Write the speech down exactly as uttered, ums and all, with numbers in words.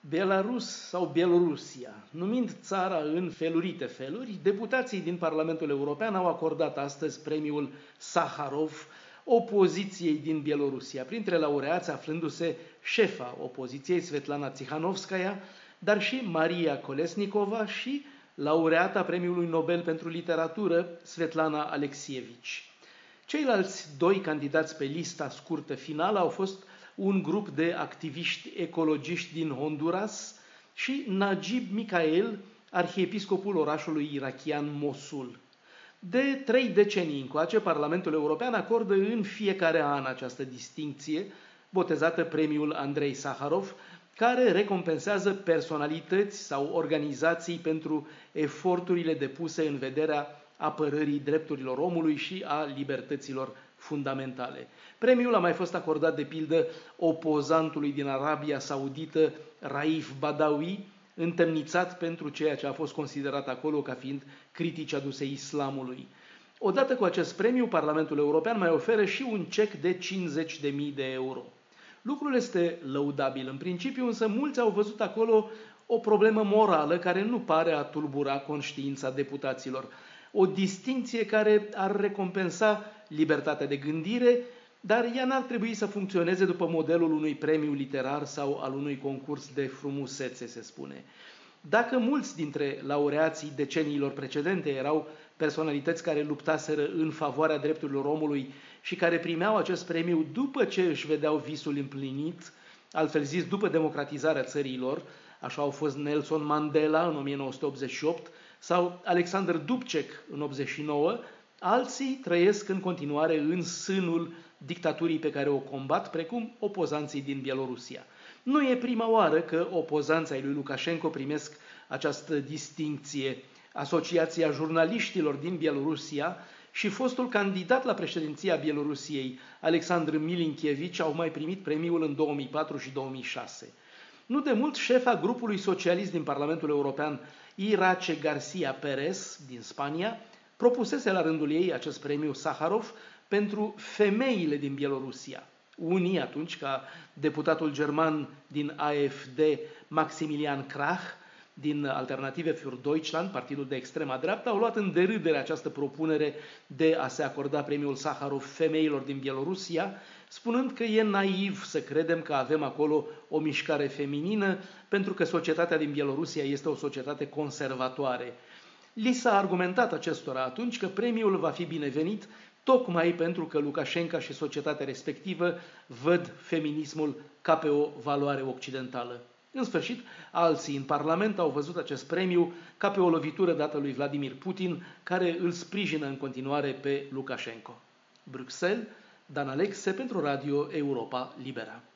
Belarus sau Bielorusia, numind țara în felurite feluri, deputații din Parlamentul European au acordat astăzi premiul Saharov opoziției din Bielorusia, printre laureați aflându-se șefa opoziției Svetlana Tsikhanovskaya, dar și Maria Kolesnikova și laureata Premiului Nobel pentru Literatură Svetlana Alexievich. Ceilalți doi candidați pe lista scurtă finală au fost un grup de activiști ecologiști din Honduras și Najib Mikhail, arhiepiscopul orașului irachian Mosul. De trei decenii încoace, Parlamentul European acordă în fiecare an această distincție, botezată Premiul Andrei Saharov, care recompensează personalități sau organizații pentru eforturile depuse în vederea apărării drepturilor omului și a libertăților fundamentale. Premiul a mai fost acordat de pildă opozantului din Arabia Saudită, Raif Badawi, întemnițat pentru ceea ce a fost considerat acolo ca fiind critici aduse islamului. Odată cu acest premiu, Parlamentul European mai oferă și un cec de cincizeci de mii de euro. Lucrul este lăudabil în principiu, însă mulți au văzut acolo o problemă morală care nu pare a tulbura conștiința deputaților. O distincție care ar recompensa libertatea de gândire, dar ea n-ar trebui să funcționeze după modelul unui premiu literar sau al unui concurs de frumusețe, se spune. Dacă mulți dintre laureații deceniilor precedente erau personalități care luptaseră în favoarea drepturilor omului și care primeau acest premiu după ce își vedeau visul împlinit, altfel zis după democratizarea țărilor, așa au fost Nelson Mandela în o mie nouă sute optzeci și opt sau Alexander Dubček în optzeci și nouă, alții trăiesc în continuare în sânul dictaturii pe care o combat, precum opozanții din Bielorusia. Nu e prima oară că opozanții lui Lukashenko primesc această distincție. Asociația Jurnaliștilor din Bielorusia și fostul candidat la președinția Bielorusiei, Alexandru Milinkevich, au mai primit premiul în două mii patru și două mii șase. Nu de mult, șefa grupului socialist din Parlamentul European, Irache García Pérez, din Spania, propusese la rândul ei acest premiu Saharov pentru femeile din Bielorusia. Unii, atunci, ca deputatul german din A F D, Maximilian Krach, din Alternative für Deutschland, partidul de extrema dreaptă, au luat în derâdere această propunere de a se acorda premiul Saharov femeilor din Bielorusia, spunând că e naiv să credem că avem acolo o mișcare feminină, pentru că societatea din Bielorusia este o societate conservatoare. Li s-a argumentat acestora atunci că premiul va fi binevenit tocmai pentru că Lukashenko și societatea respectivă văd feminismul ca pe o valoare occidentală. În sfârșit, alții în Parlament au văzut acest premiu ca pe o lovitură dată lui Vladimir Putin, care îl sprijină în continuare pe Lukashenko. Bruxelles, Dan Alexe pentru Radio Europa Libera.